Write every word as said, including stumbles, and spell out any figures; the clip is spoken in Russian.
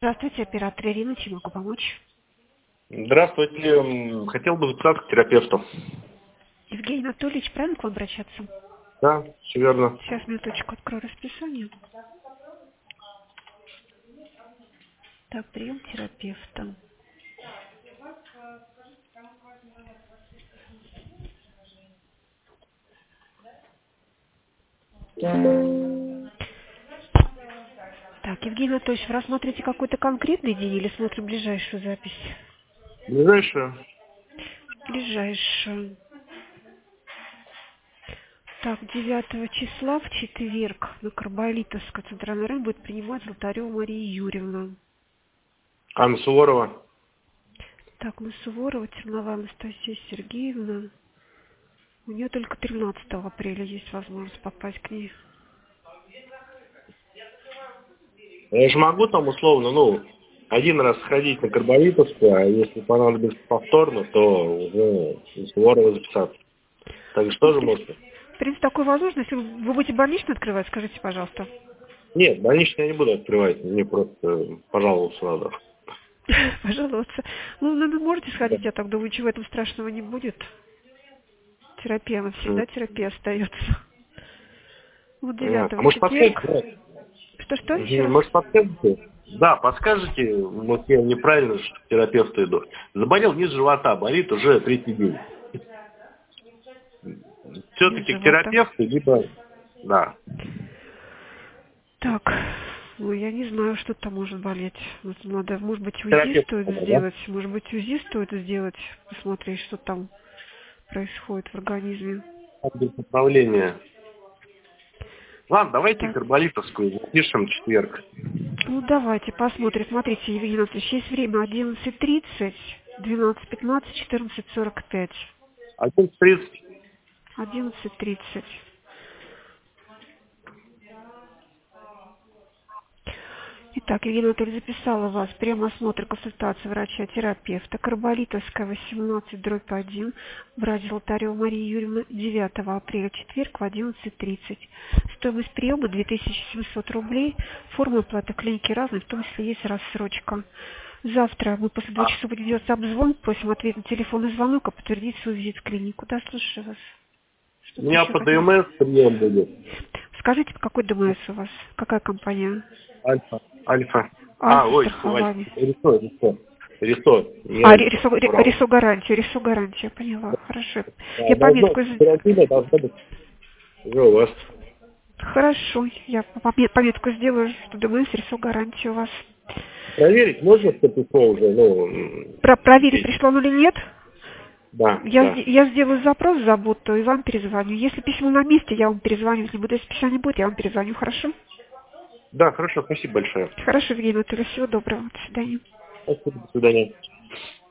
Здравствуйте, оператор Ирина, чем могу помочь? Здравствуйте. М, Хотел бы записаться к терапевту. Евгений Анатольевич, правильно к вам обращаться? Да, все верно. Сейчас минуточку открою расписание. Так, прием терапевта. Так, Евгений Анатольевич, вы рассмотрите какой-то конкретный день или смотрим ближайшую запись? Ближайшее. Ближайшую. Так, девятого числа в четверг на Карболитовской центральной районе будет принимать Золотарева Мария Юрьевна. Анна Суворова. Так, на Суворова, Терновая Анастасия Сергеевна. У нее только тринадцатого апреля есть возможность попасть к ней. Я же могу там условно, ну, один раз сходить на Карболитовскую, а если понадобится повторно, то уже на Суворова записаться. Так же Ну, в тоже принципе, можно? в принципе, такой возможности. Вы вы будете больничный открывать, скажите, пожалуйста. Нет, больничный я не буду открывать, мне просто пожаловаться надо. Пожалуйста. Ну, ну, вы можете Да. сходить, я так думаю, ничего в этом страшного не будет. Терапия, она М, всегда терапия остается. Вот понятно. А девятого в может четверг. подскажете? Что-что еще Мгм. раз? Может подскажете? Да, подскажете, вот я неправильно что к терапевту иду. Заболел низ живота, болит уже третий день. Низ Все-таки к живота. терапевту, либо... Да. Так, ну я не знаю, что там может болеть. Вот надо, может быть, УЗИ Терапевт, стоит да? сделать. Может быть, УЗИ стоит сделать, посмотреть, что там происходит в организме. Адрес управления. Ладно, давайте Так. Карболитовскую запишем в четверг. Ну, давайте посмотрим. Смотрите, Евгений Анатольевич, есть время одиннадцать тридцать, двенадцать пятнадцать, четырнадцать сорок пять. одиннадцать тридцать. одиннадцать тридцать. Итак, Евгений Анатольевич, записала вас. Прямо осмотр, консультация врача-терапевта. Карболитовская, восемнадцать, дробь один. Врач Золотарева Мария Юрьевна, девятого апреля, четверг, в одиннадцать тридцать. Стоимость приема две тысячи семьсот рублей. Форма оплаты клиники разная, в том числе есть рассрочка. Завтра мы после двух А, часов будет делать обзвон, просим ответить на телефонный звонок и подтвердить свой визит в клинику. Да, слушаю вас. у Что-то меня еще по хотелось? ДМС прием будет. Скажите, какой ДМС у вас? Какая компания? Альфа. Альфа. А, Альфа ой, ой, страхование. Рисо, Рисо. Рисо, не А, ре- Альфа. рису, ре- Брал. рису гарантию, рису гарантию, поняла. Хорошо. Да, Я должно, пометку... из- оперативно должно быть уже у вас. Хорошо, я попе- пометку сделаю, что ДМС, рису гарантию у вас. Проверить можно, что пришло уже, ну, м, Про проверить, здесь? пришло оно или нет. Да, Я, да. сде- я сделаю запрос в заботу и вам перезвоню. Если письмо на месте, я вам перезвоню. Если будет, если письма не будет, я вам перезвоню. Хорошо? Да, хорошо, спасибо большое. Хорошо, Евгений Анатольевич, всего доброго. До свидания. Спасибо, до свидания.